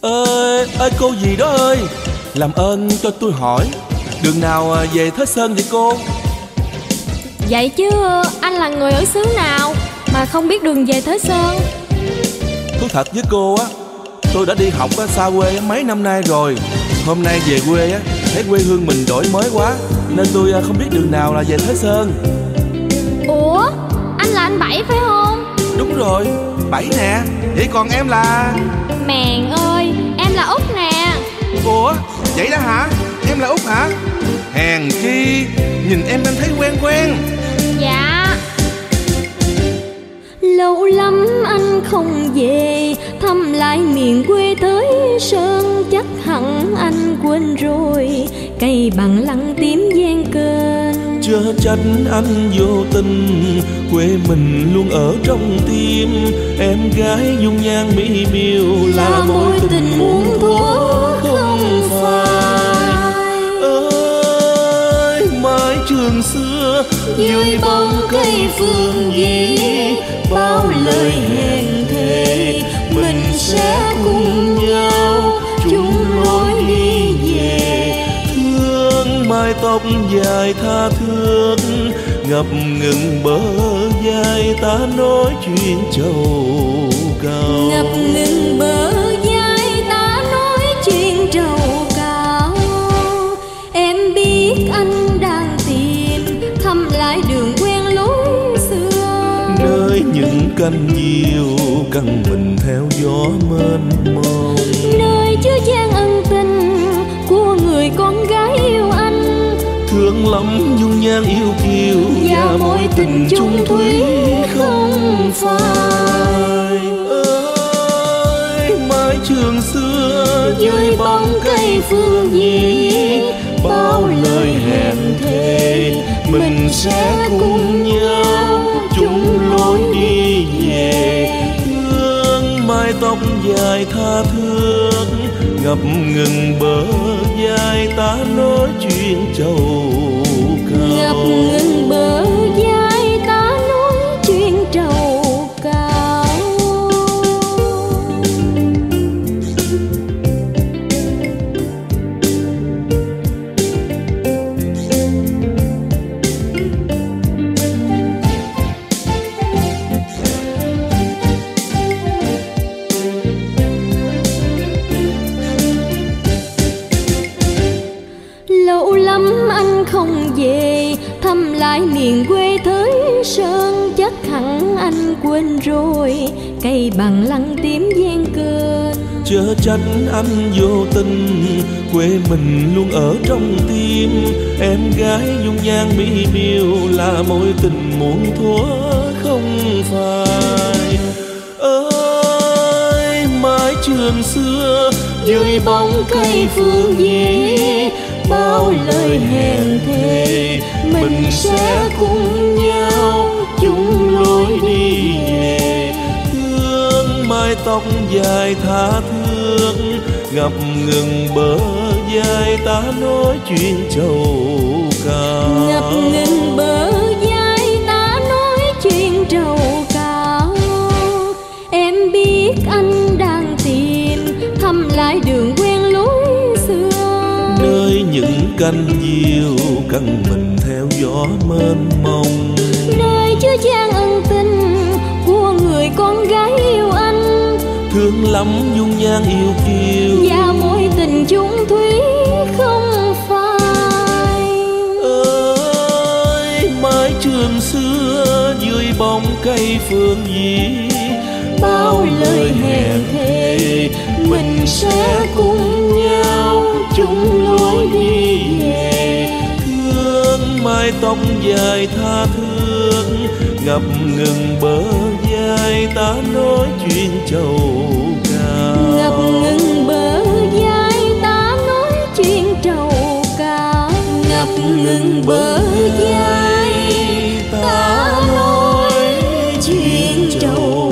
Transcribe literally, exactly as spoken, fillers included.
Ơi, ơi cô gì đó ơi, làm ơn cho tôi hỏi đường nào về Thới Sơn vậy cô? Vậy chứ anh là người ở xứ nào mà không biết đường về Thới Sơn? Thú thật với cô á, tôi đã đi học ở xa quê mấy năm nay rồi. Hôm nay về quê á, thấy quê hương mình đổi mới quá, nên tôi không biết đường nào là về Thới Sơn. Ủa, anh là anh Bảy phải không? Đúng rồi, Bảy nè. Vậy còn em là? Mèn ơi, em là Út nè. Ủa, vậy đó hả? Em là Út hả? Hèn chi, nhìn em em thấy quen quen. Dạ. Lâu lắm anh không về thăm lại miền quê Thới Sơn, chắc hẳn anh quên rồi cây bằng lăng tím ven kênh. Chớ trách anh vô tình, quê mình luôn ở trong tim. Em gái dung nhan mỹ miều là, là mối tình, tình muôn thuở không phai. Ơi mái trường xưa dưới bóng cây phương gì, bao lời hẹn thề mình sẽ cùng nhau chung lối đi về. Thương mái tóc dài tha thước ngập ngừng bờ vai, ta nói chuyện trầu cao. Ngập ngừng bờ vai ta nói chuyện trầu cao. Em biết anh đang tìm thăm lại đường quen lối xưa, nơi những cánh diều căng mình theo gió mênh mông, nơi chứa chan ân tình của người con gái yêu anh. Thương lắm dung nhan yêu kiều và mối tình chung thủy không phai. Ơi mái trường xưa dưới bóng cây phương gì, bao lời hẹn thề mình sẽ cùng nhau chung lối đi về. Thương mái tóc dài tha thước ngập ngừng bờ vai, ta nói chuyện trầu cao. Ngập ngừng bờ vai ta nói chuyện trầu cao. Lâu lắm anh không về thăm lại miền quê Thới Sơn, chắc hẳn anh quên rồi cây bằng lăng tím ven kênh. Chớ trách anh vô tình, quê mình luôn ở trong tim. Em gái dung nhan mỹ miều là mối tình muôn thuở không phai. Ơi mái trường xưa dưới bóng cây phương gì, bao lời hẹn thề mình sẽ cùng nhau chung lối đi về. Thương mái tóc dài tha thước ngập ngừng bờ vai, ta nói chuyện trầu cao. Ngập ngừng bờ vai ta nói chuyện trầu cao. Em biết anh đang tìm thăm lại đường quen lối xưa, nơi những cánh diều căng mình theo gió mênh mông, nơi chứa chan ân tình của người con gái yêu anh. Thương lắm dung nhan yêu kiều và mối tình chung thủy không phai. Ơi mái trường xưa dưới bóng cây phương gì, bao lời hẹn thề mình sẽ cùng nhau chung lối đi về. Thương mái tóc dài tha thước ngập ngừng bờ vai, ta nói chuyện trầu cao. Ngập ngừng bờ vai ta nói chuyện trầu cao. Ngập ngừng bờ vai ta nói chuyện trầu